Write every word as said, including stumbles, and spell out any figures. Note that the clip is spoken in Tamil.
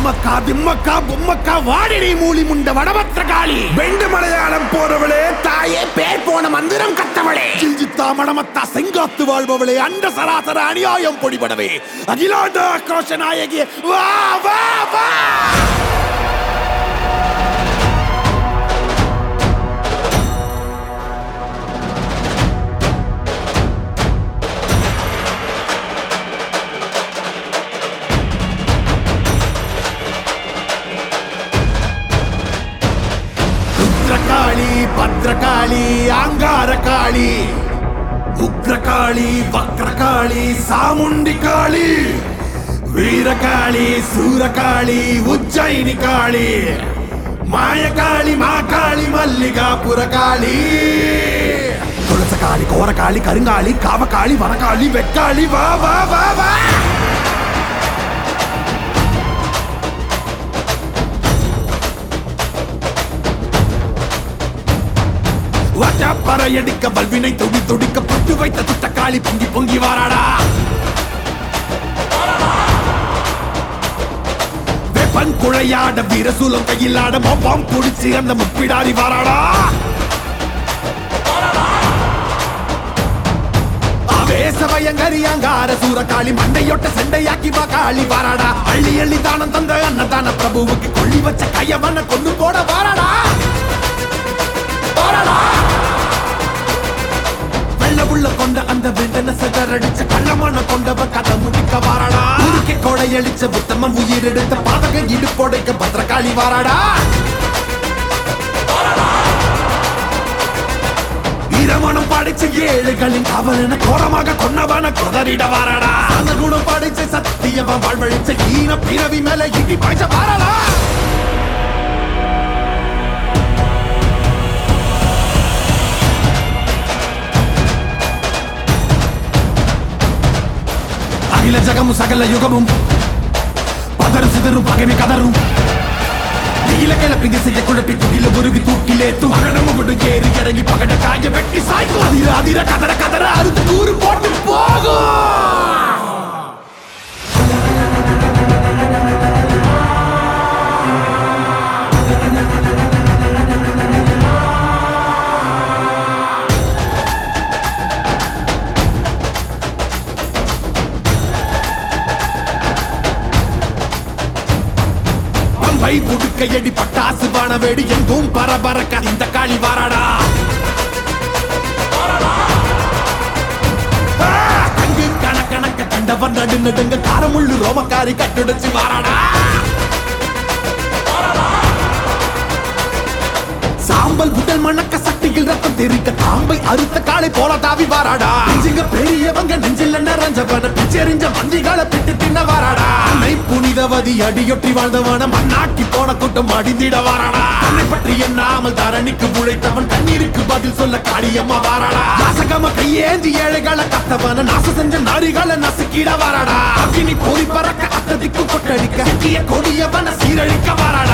அம்மக்கா திம்மக்கா பொம்மக்கா வாடினி மூலி முண்ட வடபத்திர காளி வெண்டு மலையாளம் போறவளே தாயே பேர் போன மந்திரம் கத்தவளே சிஞ்சித்தா மடமத்தா செங்காத்து வாழ்பவளே அண்ட சராசர அநியாயம் பொடிபடவே அகிலாண்ட ஆக்ரோஷ நாயகி வா வா வா காளி பத்ரகாளி அங்காரகாளி உக்ரகாளி வக்ரகாளி சாமுண்டி காளி வீரகாளி சூரகாளி உஜ்ஜயினி காளி மாயகாளி மாகாளி மல்லிகாபுர காளி துளசகாளி கோரகாளி கருங்காளி காவகாளி வனகாளி வெக்காளி வா வா வா வா பறையடிக்க வல்வினை துடி துடிக்க பட்டு வைத்த துட்ட காளி பொங்கி பொங்கி வாராடா வெப்பன் குழையாட வீரசூலம் கையிலாட மொப்பாம் குடிச்சு அந்த முப்பிடாரி வாராடா ஆவேசவயங்கரியாங்கார சூரகாளி மண்டையொட்ட செண்டையாக்கி வா காளி வாராடா அள்ளி அள்ளி தானம் தந்த அன்னதான பிரபுவுக்கு கொள்ளி வச்ச கையவன கொண்டு போட வாராடா வாராடா உள்ள கொண்ட அந்த வேண்டன சதறடிச்ச கள்ளமான கொண்டவ கதை முடிக்க வாராடா உருக்கை கொடை அளிச்ச புத்தமம் உயிர் எடுத்த பாதக இடுப்போடைக்க பத்திரகாளி வாராடா ஈரமணம் படைச்ச ஏழுகளின் காவலன கோரமாக கொன்னவன கொதறிட வாராடா அந்த குணம் படைச்ச சத்தியவன் வாழ்வழிச்ச ஈன பிறவி மேல இடி பாய்ச்ச வாராடா அகில ஜகமும் சகல யுகமும் பதறு சிதறும் பகைமை கதரும் நீல கிளப்பி திசையை குழப்பி துகில உருவி தூக்கிலே துகனமும் விடு ஏறி இறங்கி பகட காய வெட்டி சாய்க்கும் அதிர அதிர கதற கதற அறுத்து நூறு போட்டு போகும் பை புடுக்கையடி பட்டாசு வானவேடி எங்கும் பரபரக்க இந்த காளி வாராடா கங்கு கணக்கணக்க கண்டவன் நடு நடுங்க காரமுள்ளு ரோமக்காரி கட்டுடைச்சு வாராடா சாம்பல் உடல் மணக்க சக்தியில் ரத்தம் தெரிக்க தாம்பை அறுத்த காளை போல தாவி வாராடா நெஞ்சுங்க பெரியவங்க நெஞ்சில் நிறைஞ்சவன பிச்செறிஞ்ச மந்திகளை பிட்டு தின்ன வாராடா அன்னை புனிதவதி அடியொற்றி வாழ்ந்தவன மண்ணாக்கி போன கூட்டம் அடிந்திட வாராடா தன்னை பற்றி எண்ணாமல் தரணிக்கு உழைத்தவன் கண்ணீருக்கு பதில் சொல்ல காளியம்மா வாராடா நாசகம கையேந்தி ஏழைகளை கத்தவன நாச செஞ்ச நாரிகளை நசுக்கிட வாராடா அக்கினி போரி பறக்க அத்ததிக்கு கொட்டடிக்க கொடியவன சீரழிக்க வாராடா